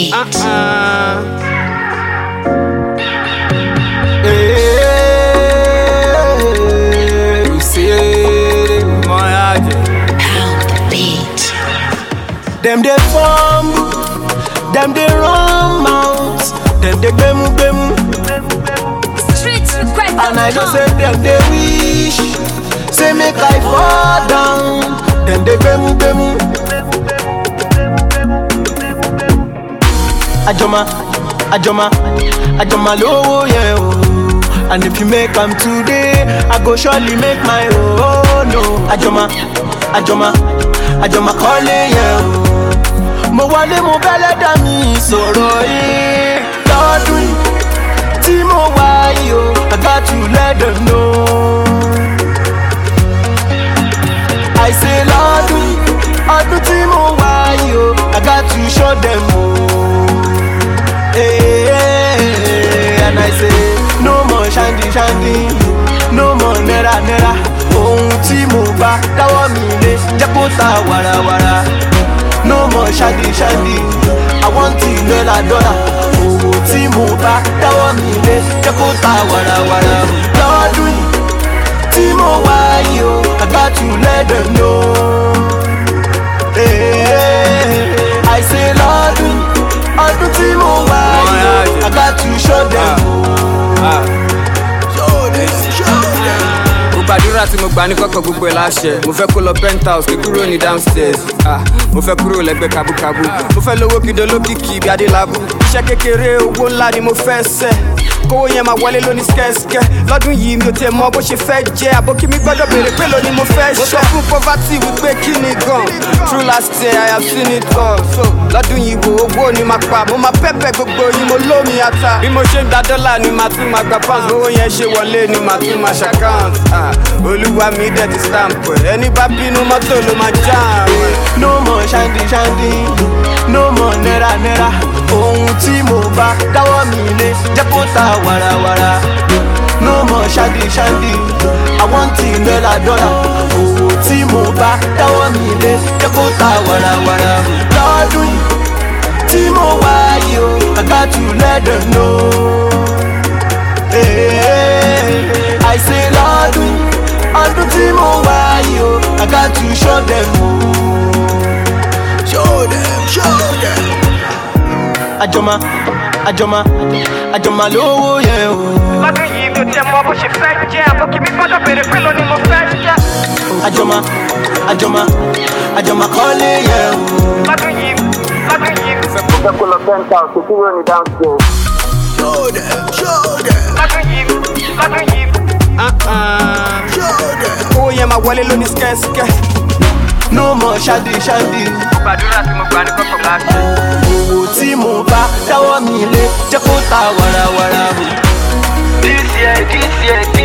beat. You see my heart. Pound the beat. Them they form, them they run mouth, them they bemu. Streets request. And I just say them they wish, say make I fall down, them they bemu. Ajoma low, yeah, oh. And if you make them today, I go surely make my own, no. Ajoma calling, yeah, oh. Mo wale mo bele da mi sọ̀rọ̀ yìí. Lọ́dún yìí tí mo wá yìí o, I got to let them know. I say lọ́dún yìí, ọdún tí mo wá yìí o, I got to show them and I say no more shandy, no more nera. Ohun tí mo bá dáwọ́ mi lé jẹ́ kó ta wàràwàrà. No more shandy, I want $1 Ohun tí mo bá dáwọ́ mi lé jẹ́ kó ta wàràwàrà. Lọ́dún yìí tí mo wá yìí o, I got to let them know. I say lọ́dún yìí, ọdún tí mo wá yìí o, I got to show them. Gbàdúrà tí mo gbà ní kọ́kọ́ gbogbo ẹ̀ láṣẹ. Mo fẹ́ kó lọ penthouse kí kúrò ní downstairs. Mo fẹ́ kúrò lẹ́gbẹ́ kabúkabú. Mo fẹ́ lówó kí dolókìkí bí Adélábù. Iṣẹ́ kékeré owó ńlá ni mo fẹ́ ṣẹ́. Kówó yẹn máa wọlé lóní skẹ́skẹ́. Lọ́dún yìí mi ò tiẹ̀ mọ bó ṣe fẹ́ jẹ́. Àbókí mi gbọ́dọ̀ béèrè pé lóní mo fẹ́ ṣẹ́. Mo sọ fún poverty wípé kí ni gan. True last year I have seen it all. So lọ́dún yìí wo owó ni máa pa. Mo máa pẹ́pẹ́ gbogbo yín mo lómi ata. Bí mo ṣe ń gba dọ́là ni màá tún máa gba pounds. Owó yẹn ṣe wọlé ni màá tún máa ṣàkáǹt. Olúwa mi dẹ̀ ti stamp ẹ̀. Ẹni bá bínú mọ́tò ló máa jam. No more shandy, no more nera. Ohun tí mo bá dáwọ́ mi lé jẹ́ kó ta wàràwàrà. No more shandy, I want $1. Ohun tí mo bá dáwọ́ mi lé jẹ́ kó ta wàràwàrà. Lọ́dún yìí tí mo wá yìí o, I got to let them know. I say lọ́dún yìí, ọdún tí mo wá yìí o, I got to show them. Show them. Ajoma lówó yẹn o. Lọ́dún yìí mi ò tiẹ̀ mọ bó ṣe fẹ́ jẹ́. Àbókí mi gbọ́dọ̀ béèrè pé lóní mo fẹ́ jẹ́. Ajoma kọ́lé yẹn o. Lọ́dún yìí. Mo fẹ́ kó lọ penthouse kí kúrò ní downstairs. Show them. Lọ́dún yìí. Owó yẹn máa wọlé lóní skẹ́skẹ́. No more shandy. Gbàdúrà tí mo gbà ní kọ́kọ́ láṣẹ. Owó tí mo bá dáwọ́ mi lé jẹ́ kó ta wàràwàrà. This year.